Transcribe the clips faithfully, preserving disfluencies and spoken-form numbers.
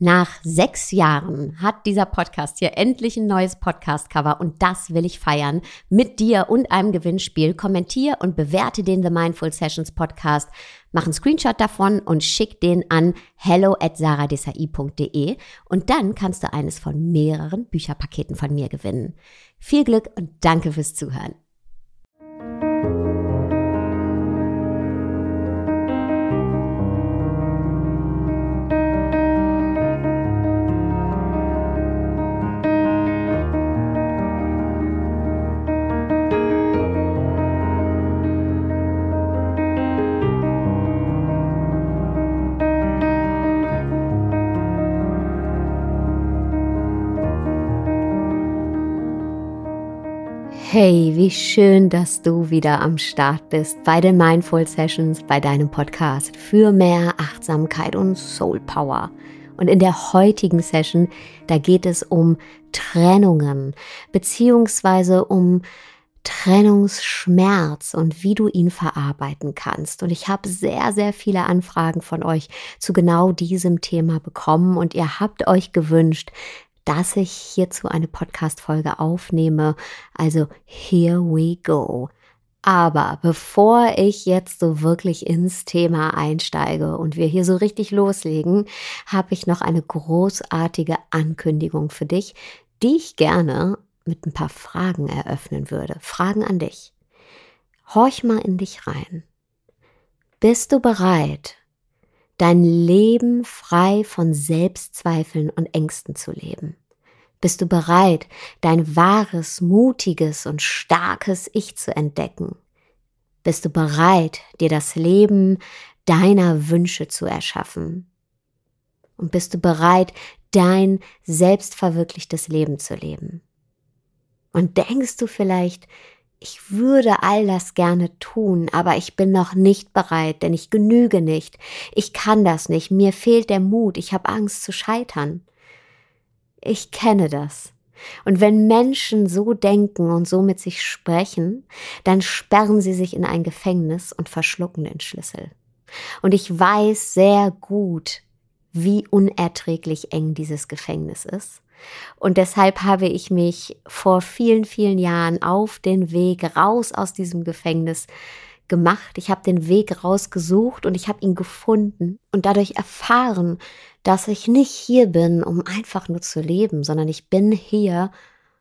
Nach sechs Jahren hat dieser Podcast hier endlich ein neues Podcast-Cover und das will ich feiern mit dir und einem Gewinnspiel. Kommentier und bewerte den The Mindful Sessions Podcast. Mach einen Screenshot davon und schick den an hello at saradesai punkt de und dann kannst du eines von mehreren Bücherpaketen von mir gewinnen. Viel Glück und danke fürs Zuhören. Hey, wie schön, dass du wieder am Start bist bei den Mindful Sessions, bei deinem Podcast für mehr Achtsamkeit und Soul Power. Und in der heutigen Session, da geht es um Trennungen, beziehungsweise um Trennungsschmerz und wie du ihn verarbeiten kannst. Und ich habe sehr, sehr viele Anfragen von euch zu genau diesem Thema bekommen und ihr habt euch gewünscht, dass ich hierzu eine Podcast-Folge aufnehme. Also here we go. Aber bevor ich jetzt so wirklich ins Thema einsteige und wir hier so richtig loslegen, habe ich noch eine großartige Ankündigung für dich, die ich gerne mit ein paar Fragen eröffnen würde. Fragen an dich. Horch mal in dich rein. Bist du bereit, dein Leben frei von Selbstzweifeln und Ängsten zu leben? Bist du bereit, dein wahres, mutiges und starkes Ich zu entdecken? Bist du bereit, dir das Leben deiner Wünsche zu erschaffen? Und bist du bereit, dein selbstverwirklichtes Leben zu leben? Und denkst du vielleicht, ich würde all das gerne tun, aber ich bin noch nicht bereit, denn ich genüge nicht. Ich kann das nicht, mir fehlt der Mut, ich habe Angst zu scheitern. Ich kenne das. Und wenn Menschen so denken und so mit sich sprechen, dann sperren sie sich in ein Gefängnis und verschlucken den Schlüssel. Und ich weiß sehr gut, wie unerträglich eng dieses Gefängnis ist. Und deshalb habe ich mich vor vielen, vielen Jahren auf den Weg raus aus diesem Gefängnis gemacht. Ich habe den Weg rausgesucht und ich habe ihn gefunden und dadurch erfahren, dass ich nicht hier bin, um einfach nur zu leben, sondern ich bin hier,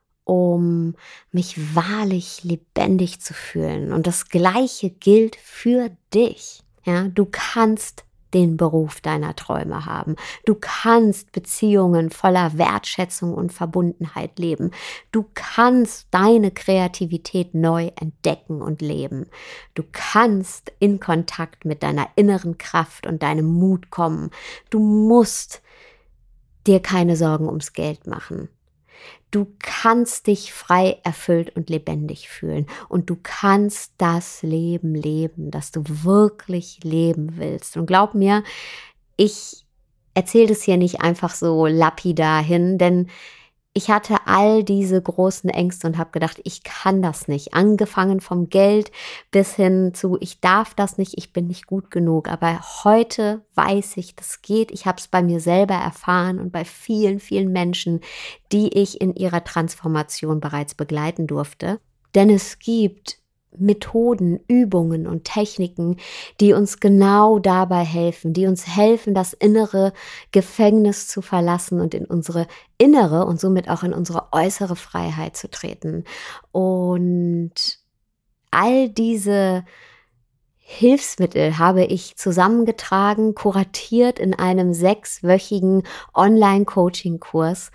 um mich wahrlich lebendig zu fühlen. Und das Gleiche gilt für dich. Ja, du kannst den Beruf deiner Träume haben. Du kannst Beziehungen voller Wertschätzung und Verbundenheit leben. Du kannst deine Kreativität neu entdecken und leben. Du kannst in Kontakt mit deiner inneren Kraft und deinem Mut kommen. Du musst dir keine Sorgen ums Geld machen. Du kannst dich frei, erfüllt und lebendig fühlen und du kannst das Leben leben, das du wirklich leben willst. Und glaub mir, ich erzähle das hier nicht einfach so lapidar hin, denn ich hatte all diese großen Ängste und habe gedacht, ich kann das nicht. Angefangen vom Geld bis hin zu, ich darf das nicht, ich bin nicht gut genug. Aber heute weiß ich, das geht. Ich habe es bei mir selber erfahren und bei vielen, vielen Menschen, die ich in ihrer Transformation bereits begleiten durfte. Denn es gibt Methoden, Übungen und Techniken, die uns genau dabei helfen, die uns helfen, das innere Gefängnis zu verlassen und in unsere innere und somit auch in unsere äußere Freiheit zu treten. Und all diese Hilfsmittel habe ich zusammengetragen, kuratiert in einem sechswöchigen Online-Coaching-Kurs.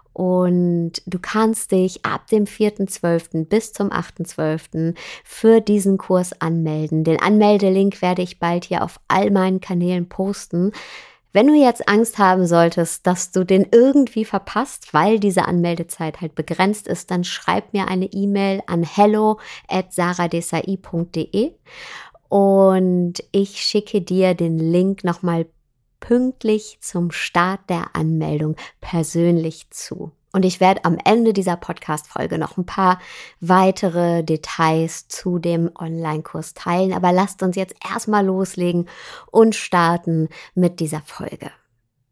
Und du kannst dich ab dem vierten zwölften bis zum achten zwölften für diesen Kurs anmelden. Den Anmeldelink werde ich bald hier auf all meinen Kanälen posten. Wenn du jetzt Angst haben solltest, dass du den irgendwie verpasst, weil diese Anmeldezeit halt begrenzt ist, dann schreib mir eine E-Mail an hello at saradesai punkt de und ich schicke dir den Link nochmal pünktlich zum Start der Anmeldung persönlich zu. Und ich werde am Ende dieser Podcast-Folge noch ein paar weitere Details zu dem Online-Kurs teilen. Aber lasst uns jetzt erstmal loslegen und starten mit dieser Folge.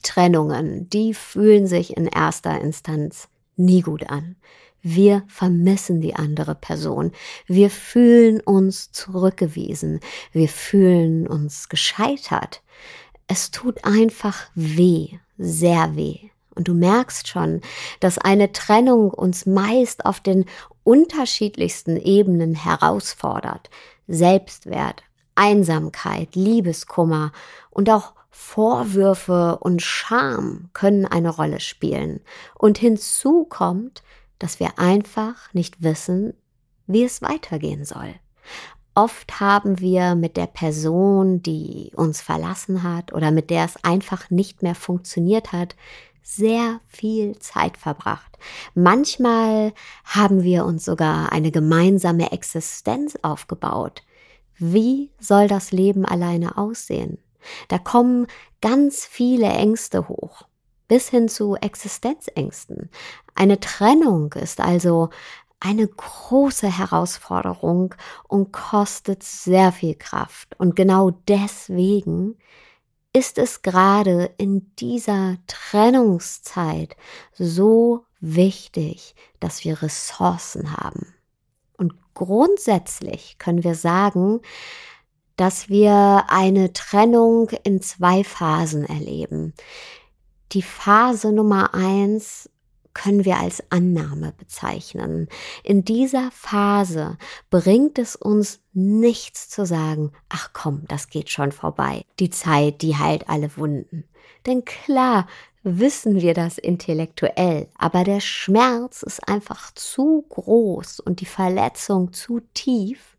Trennungen, die fühlen sich in erster Instanz nie gut an. Wir vermissen die andere Person. Wir fühlen uns zurückgewiesen. Wir fühlen uns gescheitert. Es tut einfach weh, sehr weh. Und du merkst schon, dass eine Trennung uns meist auf den unterschiedlichsten Ebenen herausfordert. Selbstwert, Einsamkeit, Liebeskummer und auch Vorwürfe und Scham können eine Rolle spielen. Und hinzu kommt, dass wir einfach nicht wissen, wie es weitergehen soll. Oft haben wir mit der Person, die uns verlassen hat oder mit der es einfach nicht mehr funktioniert hat, sehr viel Zeit verbracht. Manchmal haben wir uns sogar eine gemeinsame Existenz aufgebaut. Wie soll das Leben alleine aussehen? Da kommen ganz viele Ängste hoch, bis hin zu Existenzängsten. Eine Trennung ist also eine große Herausforderung und kostet sehr viel Kraft. Und genau deswegen ist es gerade in dieser Trennungszeit so wichtig, dass wir Ressourcen haben. Und grundsätzlich können wir sagen, dass wir eine Trennung in zwei Phasen erleben. Die Phase Nummer eins können wir als Annahme bezeichnen. In dieser Phase bringt es uns nichts zu sagen, ach komm, das geht schon vorbei. Die Zeit, die heilt alle Wunden. Denn klar wissen wir das intellektuell, aber der Schmerz ist einfach zu groß und die Verletzung zu tief,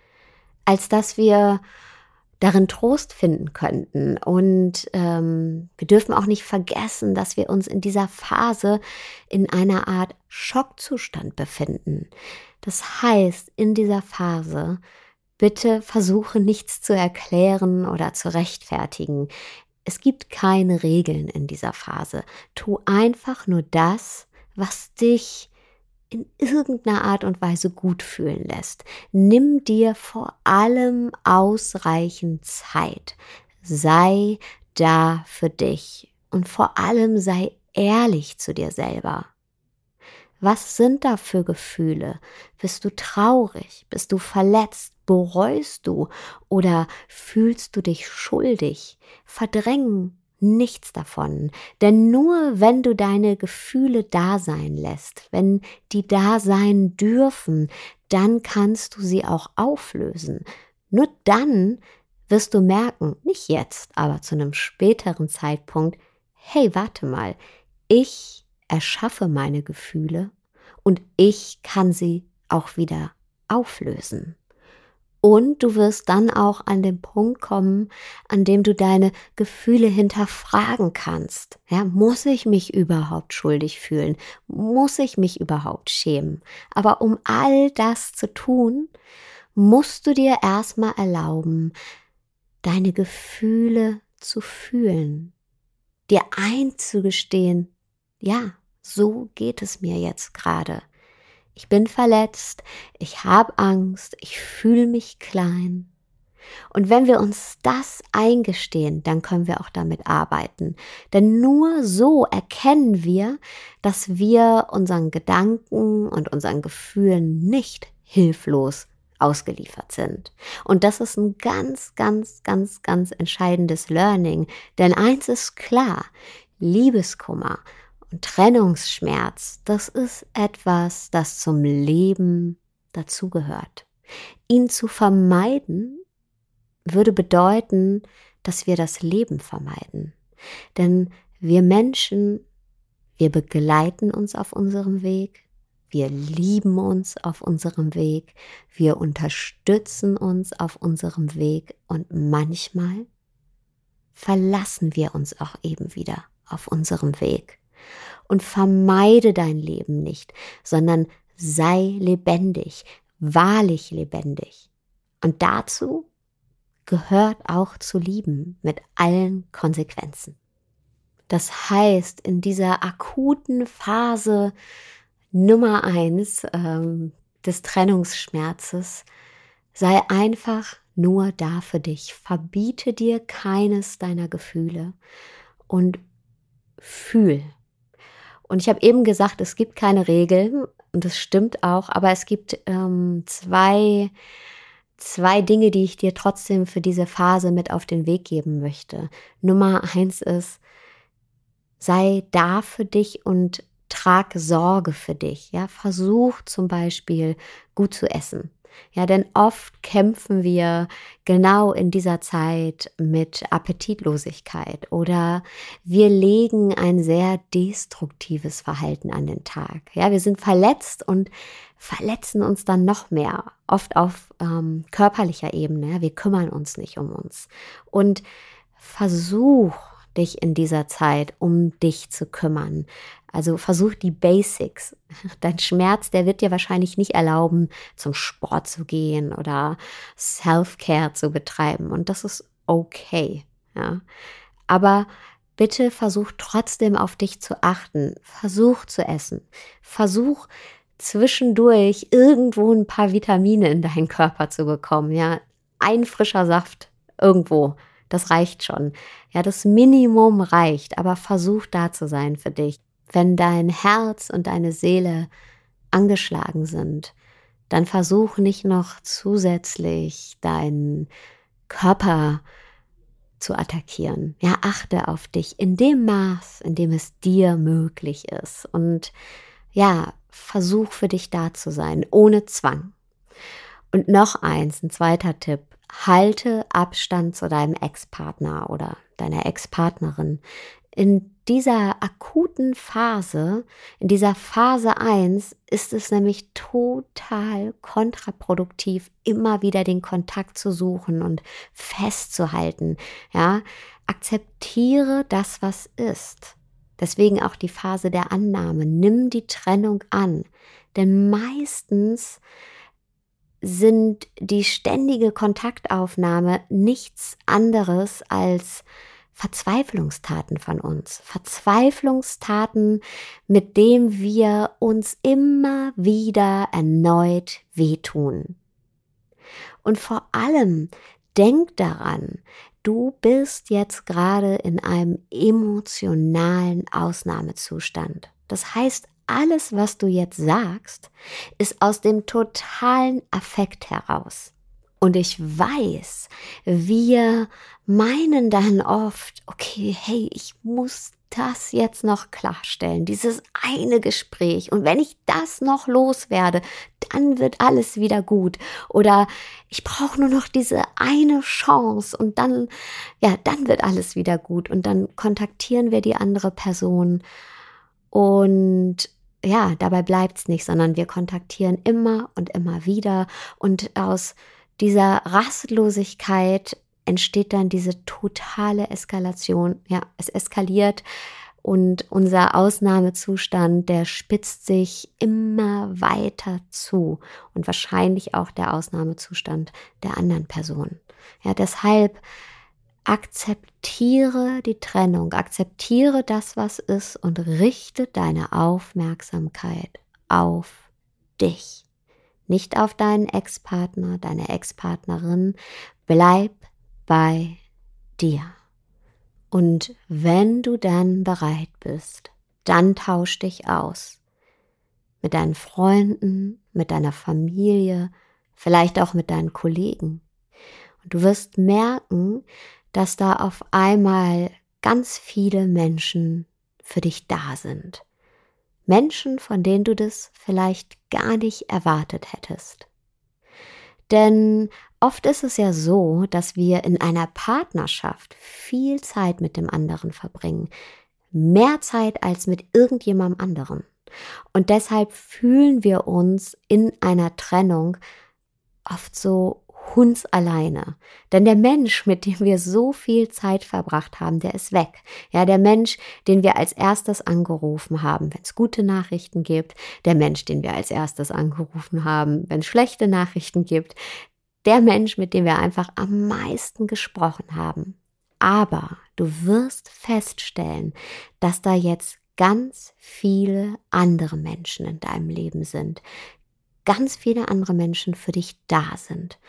als dass wir darin Trost finden könnten. Und ähm, wir dürfen auch nicht vergessen, dass wir uns in dieser Phase in einer Art Schockzustand befinden. Das heißt, in dieser Phase bitte versuche nichts zu erklären oder zu rechtfertigen. Es gibt keine Regeln in dieser Phase. Tu einfach nur das, was dich in irgendeiner Art und Weise gut fühlen lässt. Nimm dir vor allem ausreichend Zeit. Sei da für dich und vor allem sei ehrlich zu dir selber. Was sind da für Gefühle? Bist du traurig? Bist du verletzt? Bereust du? Oder fühlst du dich schuldig? Verdrängen nichts davon, denn nur wenn du deine Gefühle da sein lässt, wenn die da sein dürfen, dann kannst du sie auch auflösen. Nur dann wirst du merken, nicht jetzt, aber zu einem späteren Zeitpunkt, hey, warte mal, ich erschaffe meine Gefühle und ich kann sie auch wieder auflösen. Und du wirst dann auch an den Punkt kommen, an dem du deine Gefühle hinterfragen kannst. Ja, muss ich mich überhaupt schuldig fühlen? Muss ich mich überhaupt schämen? Aber um all das zu tun, musst du dir erstmal erlauben, deine Gefühle zu fühlen, dir einzugestehen, ja, so geht es mir jetzt gerade. Ich bin verletzt, ich habe Angst, ich fühle mich klein. Und wenn wir uns das eingestehen, dann können wir auch damit arbeiten. Denn nur so erkennen wir, dass wir unseren Gedanken und unseren Gefühlen nicht hilflos ausgeliefert sind. Und das ist ein ganz, ganz, ganz, ganz entscheidendes Learning. Denn eins ist klar, Liebeskummer und Trennungsschmerz, das ist etwas, das zum Leben dazugehört. Ihn zu vermeiden, würde bedeuten, dass wir das Leben vermeiden. Denn wir Menschen, wir begleiten uns auf unserem Weg, wir lieben uns auf unserem Weg, wir unterstützen uns auf unserem Weg und manchmal verlassen wir uns auch eben wieder auf unserem Weg. Und vermeide dein Leben nicht, sondern sei lebendig, wahrlich lebendig. Und dazu gehört auch zu lieben mit allen Konsequenzen. Das heißt, in dieser akuten Phase Nummer eins ähm, des Trennungsschmerzes, sei einfach nur da für dich. Verbiete dir keines deiner Gefühle und fühl. Und ich habe eben gesagt, es gibt keine Regeln und das stimmt auch, aber es gibt ähm, zwei, zwei Dinge, die ich dir trotzdem für diese Phase mit auf den Weg geben möchte. Nummer eins ist, sei da für dich und trag Sorge für dich. Ja, versuch zum Beispiel gut zu essen. Ja, denn oft kämpfen wir genau in dieser Zeit mit Appetitlosigkeit oder wir legen ein sehr destruktives Verhalten an den Tag. Ja, wir sind verletzt und verletzen uns dann noch mehr, oft auf ähm, körperlicher Ebene. Ja, wir kümmern uns nicht um uns. Und versuch dich in dieser Zeit um dich zu kümmern. Also versuch die Basics. Dein Schmerz, der wird dir wahrscheinlich nicht erlauben, zum Sport zu gehen oder Self-Care zu betreiben. Und das ist okay. Ja. Aber bitte versuch trotzdem auf dich zu achten. Versuch zu essen. Versuch zwischendurch irgendwo ein paar Vitamine in deinen Körper zu bekommen. Ja. Ein frischer Saft irgendwo. Das reicht schon. Ja, das Minimum reicht, aber versuch da zu sein für dich. Wenn dein Herz und deine Seele angeschlagen sind, dann versuch nicht noch zusätzlich deinen Körper zu attackieren. Ja, achte auf dich in dem Maß, in dem es dir möglich ist. Und ja, versuch für dich da zu sein, ohne Zwang. Und noch eins, ein zweiter Tipp. Halte Abstand zu deinem Ex-Partner oder deiner Ex-Partnerin. In dieser akuten Phase, in dieser Phase eins, ist es nämlich total kontraproduktiv, immer wieder den Kontakt zu suchen und festzuhalten. Ja, akzeptiere das, was ist. Deswegen auch die Phase der Annahme. Nimm die Trennung an. Denn meistens sind die ständige Kontaktaufnahme nichts anderes als Verzweiflungstaten von uns. Verzweiflungstaten, mit dem wir uns immer wieder erneut wehtun. Und vor allem denk daran, du bist jetzt gerade in einem emotionalen Ausnahmezustand. Das heißt, alles, was du jetzt sagst, ist aus dem totalen Affekt heraus. Und ich weiß, wir meinen dann oft, okay, hey, ich muss das jetzt noch klarstellen, dieses eine Gespräch. Und wenn ich das noch loswerde, dann wird alles wieder gut. Oder ich brauche nur noch diese eine Chance und dann, ja, dann wird alles wieder gut. Und dann kontaktieren wir die andere Person und ja, dabei bleibt's nicht, sondern wir kontaktieren immer und immer wieder und aus dieser Rastlosigkeit entsteht dann diese totale Eskalation. Ja, es eskaliert und unser Ausnahmezustand, der spitzt sich immer weiter zu und wahrscheinlich auch der Ausnahmezustand der anderen Person. Ja, deshalb akzeptiere die Trennung, akzeptiere das, was ist und richte deine Aufmerksamkeit auf dich. Nicht auf deinen Ex-Partner, deine Ex-Partnerin. Bleib bei dir. Und wenn du dann bereit bist, dann tausch dich aus. Mit deinen Freunden, mit deiner Familie, vielleicht auch mit deinen Kollegen. Und du wirst merken, dass da auf einmal ganz viele Menschen für dich da sind. Menschen, von denen du das vielleicht gar nicht erwartet hättest. Denn oft ist es ja so, dass wir in einer Partnerschaft viel Zeit mit dem anderen verbringen. Mehr Zeit als mit irgendjemandem anderen. Und deshalb fühlen wir uns in einer Trennung oft so hundsalleine. Denn der Mensch, mit dem wir so viel Zeit verbracht haben, der ist weg. Ja, der Mensch, den wir als erstes angerufen haben, wenn es gute Nachrichten gibt, der Mensch, den wir als erstes angerufen haben, wenn es schlechte Nachrichten gibt, der Mensch, mit dem wir einfach am meisten gesprochen haben. Aber du wirst feststellen, dass da jetzt ganz viele andere Menschen in deinem Leben sind. Ganz viele andere Menschen für dich da sind.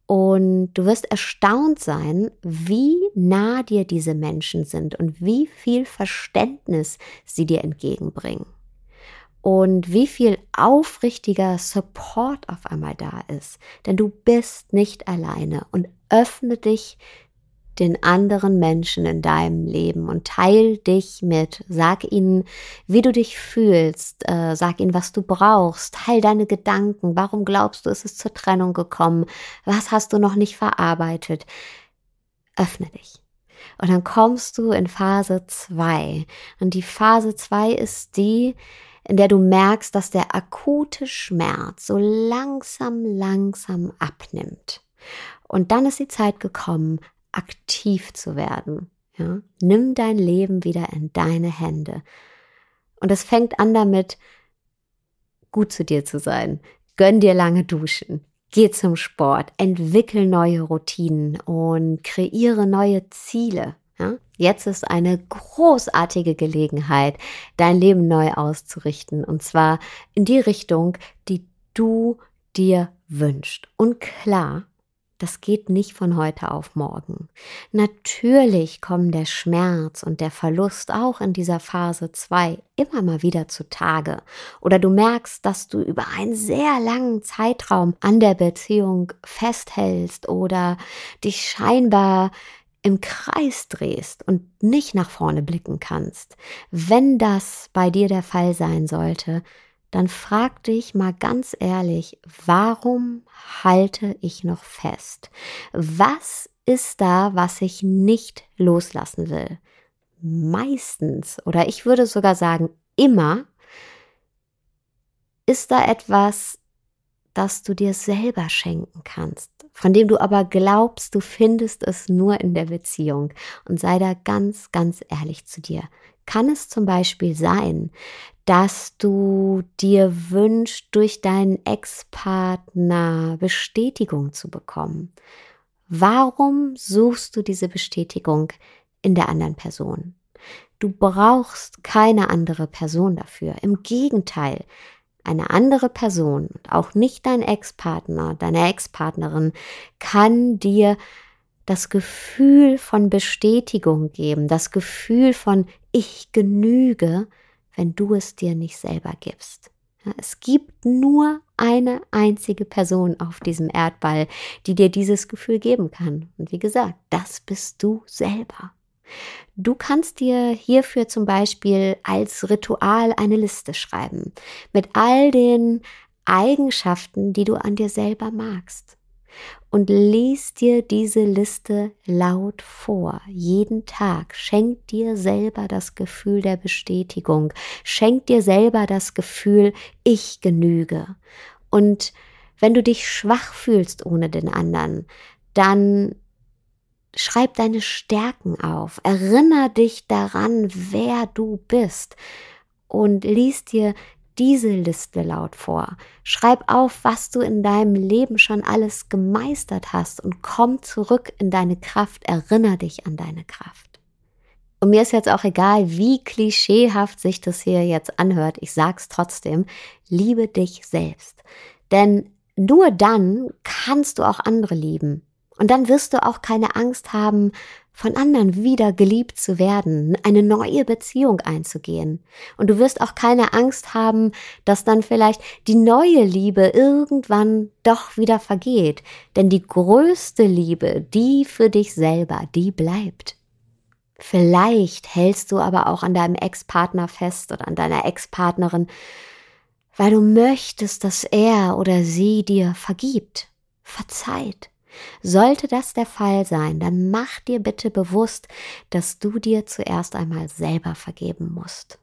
Und du wirst erstaunt sein, wie nah dir diese Menschen sind und wie viel Verständnis sie dir entgegenbringen. Und wie viel aufrichtiger Support auf einmal da ist. Denn du bist nicht alleine und öffne dich den anderen Menschen in deinem Leben und teil dich mit. Sag ihnen, wie du dich fühlst. Äh, sag ihnen, was du brauchst. Teil deine Gedanken. Warum glaubst du, ist es zur Trennung gekommen? Was hast du noch nicht verarbeitet? Öffne dich. Und dann kommst du in Phase zwei. Und die Phase zwei ist die, in der du merkst, dass der akute Schmerz so langsam, langsam abnimmt. Und dann ist die Zeit gekommen, aktiv zu werden. Ja? Nimm dein Leben wieder in deine Hände. Und es fängt an damit, gut zu dir zu sein. Gönn dir lange Duschen. Geh zum Sport. Entwickel neue Routinen und kreiere neue Ziele. Ja? Jetzt ist eine großartige Gelegenheit, dein Leben neu auszurichten. Und zwar in die Richtung, die du dir wünschst. Und klar, das geht nicht von heute auf morgen. Natürlich kommen der Schmerz und der Verlust auch in dieser Phase zwei immer mal wieder zutage. Oder du merkst, dass du über einen sehr langen Zeitraum an der Beziehung festhältst oder dich scheinbar im Kreis drehst und nicht nach vorne blicken kannst. Wenn das bei dir der Fall sein sollte, dann frag dich mal ganz ehrlich, warum halte ich noch fest? Was ist da, was ich nicht loslassen will? Meistens, oder ich würde sogar sagen immer, ist da etwas, das du dir selber schenken kannst, von dem du aber glaubst, du findest es nur in der Beziehung. Und sei da ganz, ganz ehrlich zu dir. Kann es zum Beispiel sein, dass du dir wünschst, durch deinen Ex-Partner Bestätigung zu bekommen? Warum suchst du diese Bestätigung in der anderen Person? Du brauchst keine andere Person dafür. Im Gegenteil, eine andere Person, auch nicht dein Ex-Partner, deine Ex-Partnerin, kann dir das Gefühl von Bestätigung geben, das Gefühl von ich genüge, wenn du es dir nicht selber gibst. Ja, es gibt nur eine einzige Person auf diesem Erdball, die dir dieses Gefühl geben kann. Und wie gesagt, das bist du selber. Du kannst dir hierfür zum Beispiel als Ritual eine Liste schreiben mit all den Eigenschaften, die du an dir selber magst. Und lies dir diese Liste laut vor. Jeden Tag. Schenk dir selber das Gefühl der Bestätigung. Schenk dir selber das Gefühl, ich genüge. Und wenn du dich schwach fühlst ohne den anderen, dann schreib deine Stärken auf. Erinner dich daran, wer du bist. Und lies dir diese Liste laut vor. Schreib auf, was du in deinem Leben schon alles gemeistert hast und komm zurück in deine Kraft. Erinner dich an deine Kraft. Und mir ist jetzt auch egal, wie klischeehaft sich das hier jetzt anhört. Ich sag's trotzdem. Liebe dich selbst. Denn nur dann kannst du auch andere lieben. Und dann wirst du auch keine Angst haben, von anderen wieder geliebt zu werden, eine neue Beziehung einzugehen. Und du wirst auch keine Angst haben, dass dann vielleicht die neue Liebe irgendwann doch wieder vergeht. Denn die größte Liebe, die für dich selber, die bleibt. Vielleicht hältst du aber auch an deinem Ex-Partner fest oder an deiner Ex-Partnerin, weil du möchtest, dass er oder sie dir vergibt, verzeiht. Sollte das der Fall sein, dann mach dir bitte bewusst, dass du dir zuerst einmal selber vergeben musst.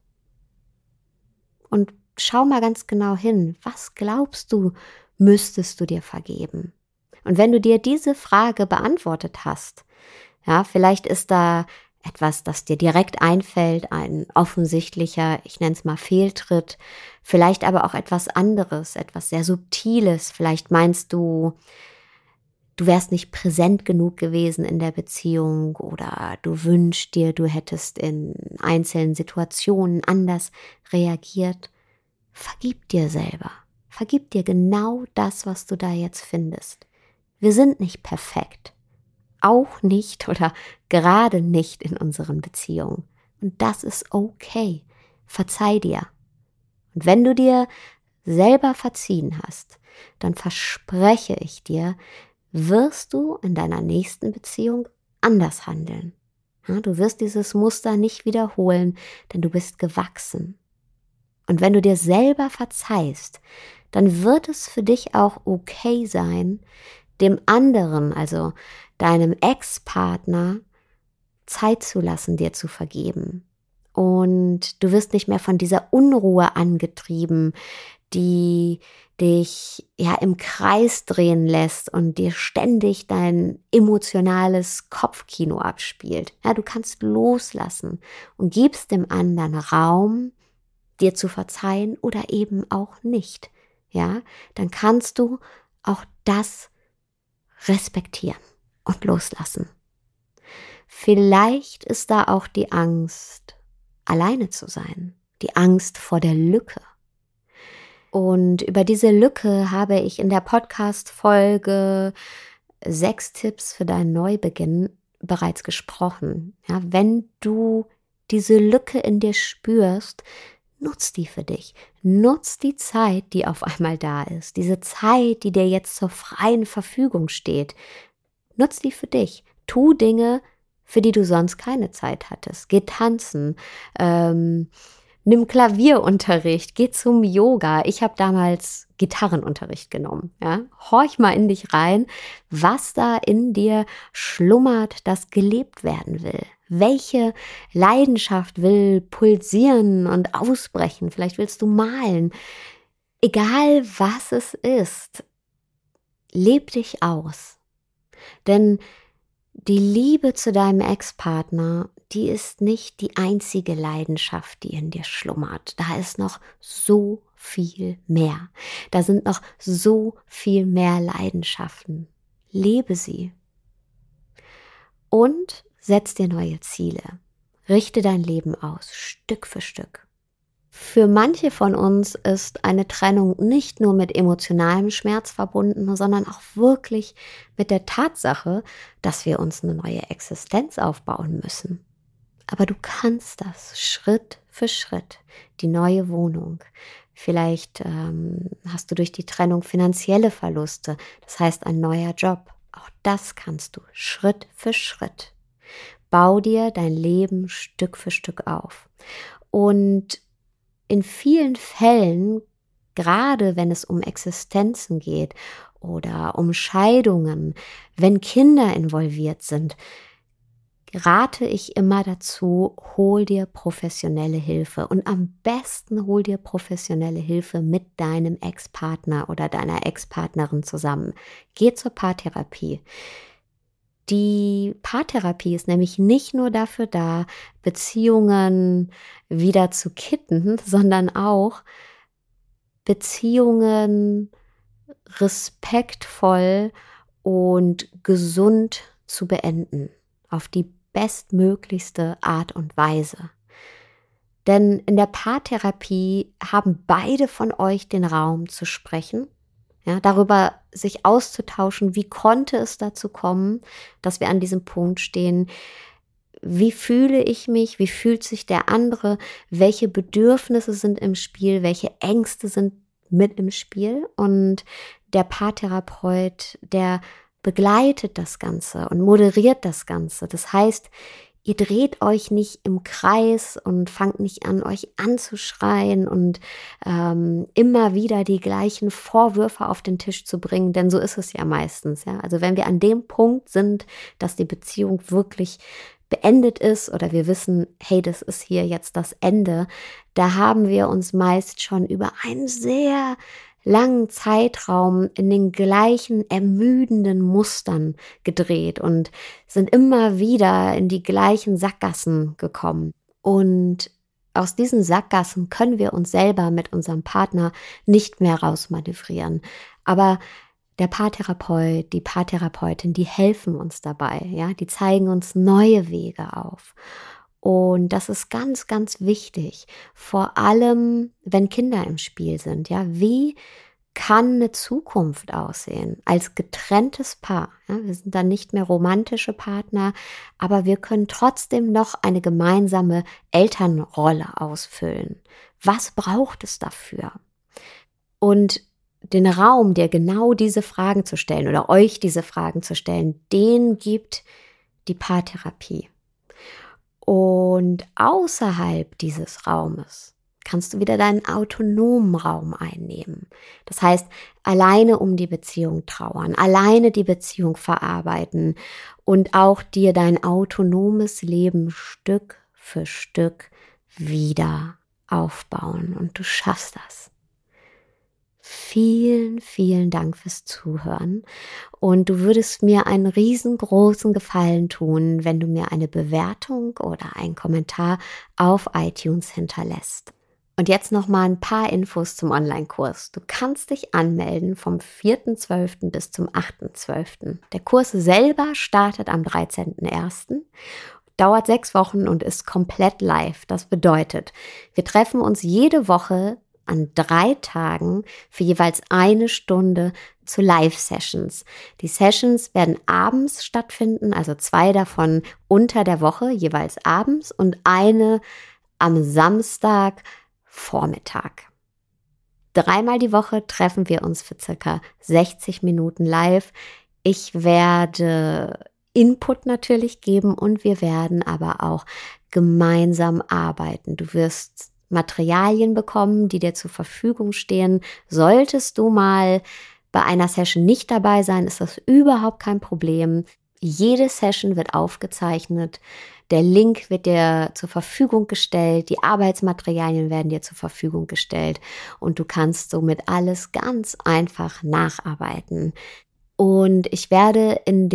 Und schau mal ganz genau hin, was glaubst du, müsstest du dir vergeben? Und wenn du dir diese Frage beantwortet hast, ja, vielleicht ist da etwas, das dir direkt einfällt, ein offensichtlicher, ich nenne es mal Fehltritt, vielleicht aber auch etwas anderes, etwas sehr Subtiles, vielleicht meinst du, du wärst nicht präsent genug gewesen in der Beziehung oder du wünschst dir, du hättest in einzelnen Situationen anders reagiert. Vergib dir selber. Vergib dir genau das, was du da jetzt findest. Wir sind nicht perfekt. Auch nicht oder gerade nicht in unseren Beziehungen. Und das ist okay. Verzeih dir. Und wenn du dir selber verziehen hast, dann verspreche ich dir, wirst du in deiner nächsten Beziehung anders handeln. Ja, du wirst dieses Muster nicht wiederholen, denn du bist gewachsen. Und wenn du dir selber verzeihst, dann wird es für dich auch okay sein, dem anderen, also deinem Ex-Partner, Zeit zu lassen, dir zu vergeben. Und du wirst nicht mehr von dieser Unruhe angetrieben, die dich ja im Kreis drehen lässt und dir ständig dein emotionales Kopfkino abspielt. Ja, du kannst loslassen und gibst dem anderen Raum, dir zu verzeihen oder eben auch nicht. Ja, dann kannst du auch das respektieren und loslassen. Vielleicht ist da auch die Angst, alleine zu sein, die Angst vor der Lücke. Und über diese Lücke habe ich in der Podcast-Folge sechs Tipps für deinen Neubeginn bereits gesprochen. Ja, wenn du diese Lücke in dir spürst, nutz die für dich. Nutz die Zeit, die auf einmal da ist. Diese Zeit, die dir jetzt zur freien Verfügung steht. Nutz die für dich. Tu Dinge, für die du sonst keine Zeit hattest. Geh tanzen, ähm, nimm Klavierunterricht, geh zum Yoga. Ich habe damals Gitarrenunterricht genommen. Ja? Horch mal in dich rein, was da in dir schlummert, das gelebt werden will. Welche Leidenschaft will pulsieren und ausbrechen? Vielleicht willst du malen. Egal was es ist, leb dich aus. Denn die Liebe zu deinem Ex-Partner, die ist nicht die einzige Leidenschaft, die in dir schlummert. Da ist noch so viel mehr. Da sind noch so viel mehr Leidenschaften. Lebe sie. Und setz dir neue Ziele. Richte dein Leben aus, Stück für Stück. Für manche von uns ist eine Trennung nicht nur mit emotionalem Schmerz verbunden, sondern auch wirklich mit der Tatsache, dass wir uns eine neue Existenz aufbauen müssen. Aber du kannst das Schritt für Schritt, die neue Wohnung. Vielleicht ähm, hast du durch die Trennung finanzielle Verluste, das heißt ein neuer Job. Auch das kannst du Schritt für Schritt. Bau dir dein Leben Stück für Stück auf. Und in vielen Fällen, gerade wenn es um Existenzen geht oder um Scheidungen, wenn Kinder involviert sind, rate ich immer dazu, hol dir professionelle Hilfe. Und am besten hol dir professionelle Hilfe mit deinem Ex-Partner oder deiner Ex-Partnerin zusammen. Geh zur Paartherapie. Die Paartherapie ist nämlich nicht nur dafür da, Beziehungen wieder zu kitten, sondern auch Beziehungen respektvoll und gesund zu beenden, auf die bestmöglichste Art und Weise. Denn in der Paartherapie haben beide von euch den Raum zu sprechen, ja, darüber sich auszutauschen, wie konnte es dazu kommen, dass wir an diesem Punkt stehen, wie fühle ich mich, wie fühlt sich der andere, welche Bedürfnisse sind im Spiel, welche Ängste sind mit im Spiel. Und der Paartherapeut, der begleitet das Ganze und moderiert das Ganze. Das heißt, ihr dreht euch nicht im Kreis und fangt nicht an, euch anzuschreien und ähm, immer wieder die gleichen Vorwürfe auf den Tisch zu bringen, denn so ist es ja meistens. Ja? Also wenn wir an dem Punkt sind, dass die Beziehung wirklich beendet ist oder wir wissen, hey, das ist hier jetzt das Ende, da haben wir uns meist schon über einen sehr langen Zeitraum in den gleichen ermüdenden Mustern gedreht und sind immer wieder in die gleichen Sackgassen gekommen. Und aus diesen Sackgassen können wir uns selber mit unserem Partner nicht mehr rausmanövrieren. Aber der Paartherapeut, die Paartherapeutin, die helfen uns dabei, ja, die zeigen uns neue Wege auf. Und das ist ganz, ganz wichtig, vor allem, wenn Kinder im Spiel sind. Ja, wie kann eine Zukunft aussehen als getrenntes Paar? Ja, wir sind dann nicht mehr romantische Partner, aber wir können trotzdem noch eine gemeinsame Elternrolle ausfüllen. Was braucht es dafür? Und den Raum, dir genau diese Fragen zu stellen oder euch diese Fragen zu stellen, den gibt die Paartherapie. Und außerhalb dieses Raumes kannst du wieder deinen autonomen Raum einnehmen. Das heißt, alleine um die Beziehung trauern, alleine die Beziehung verarbeiten und auch dir dein autonomes Leben Stück für Stück wieder aufbauen. Und du schaffst das. Vielen, vielen Dank fürs Zuhören und du würdest mir einen riesengroßen Gefallen tun, wenn du mir eine Bewertung oder einen Kommentar auf iTunes hinterlässt. Und jetzt noch mal ein paar Infos zum Online-Kurs. Du kannst dich anmelden vom vierten zwölften bis zum achten zwölften Der Kurs selber startet am dreizehnten ersten dauert sechs Wochen und ist komplett live. Das bedeutet, wir treffen uns jede Woche an drei Tagen für jeweils eine Stunde zu Live-Sessions. Die Sessions werden abends stattfinden, also zwei davon unter der Woche, jeweils abends und eine am Samstag Vormittag. Dreimal die Woche treffen wir uns für circa sechzig Minuten live. Ich werde Input natürlich geben und wir werden aber auch gemeinsam arbeiten. Du wirst Materialien bekommen, die dir zur Verfügung stehen. Solltest du mal bei einer Session nicht dabei sein, ist das überhaupt kein Problem. Jede Session wird aufgezeichnet. Der Link wird dir zur Verfügung gestellt. Die Arbeitsmaterialien werden dir zur Verfügung gestellt. Und du kannst somit alles ganz einfach nacharbeiten. Und ich werde in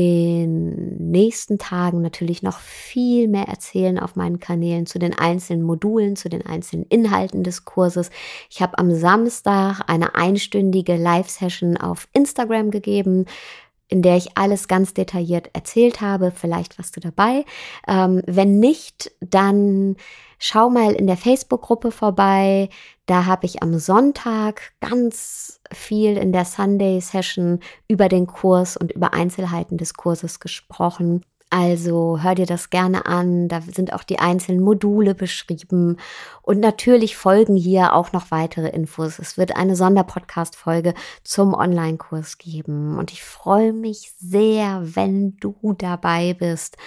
den nächsten Tagen natürlich noch viel mehr erzählen auf meinen Kanälen zu den einzelnen Modulen, zu den einzelnen Inhalten des Kurses. Ich habe am Samstag eine einstündige Live-Session auf Instagram gegeben, in der ich alles ganz detailliert erzählt habe. Vielleicht warst du dabei. Ähm, wenn nicht, dann schau mal in der Facebook-Gruppe vorbei. Da habe ich am Sonntag ganz viel in der Sunday-Session über den Kurs und über Einzelheiten des Kurses gesprochen. Also hör dir das gerne an, da sind auch die einzelnen Module beschrieben und natürlich folgen hier auch noch weitere Infos. Es wird eine Sonderpodcast-Folge zum Online-Kurs geben und ich freue mich sehr, wenn du dabei bist.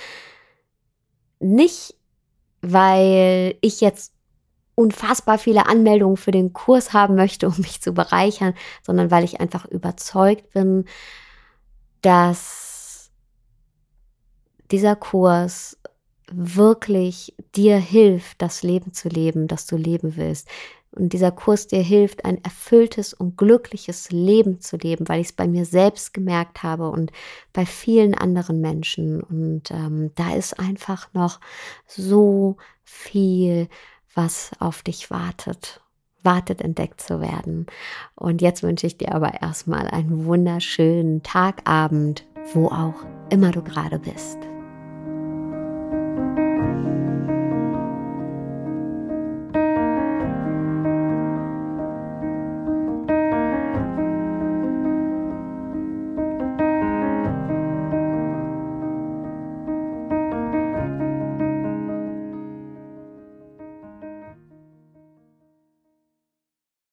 Nicht, weil ich jetzt unfassbar viele Anmeldungen für den Kurs haben möchte, um mich zu bereichern, sondern weil ich einfach überzeugt bin, dass dieser Kurs wirklich dir hilft, das Leben zu leben, das du leben willst. Und dieser Kurs dir hilft, ein erfülltes und glückliches Leben zu leben, weil ich es bei mir selbst gemerkt habe und bei vielen anderen Menschen. Und ähm, da ist einfach noch so viel, was auf dich wartet, wartet entdeckt zu werden. Und jetzt wünsche ich dir aber erstmal einen wunderschönen Tagabend, wo auch immer du gerade bist.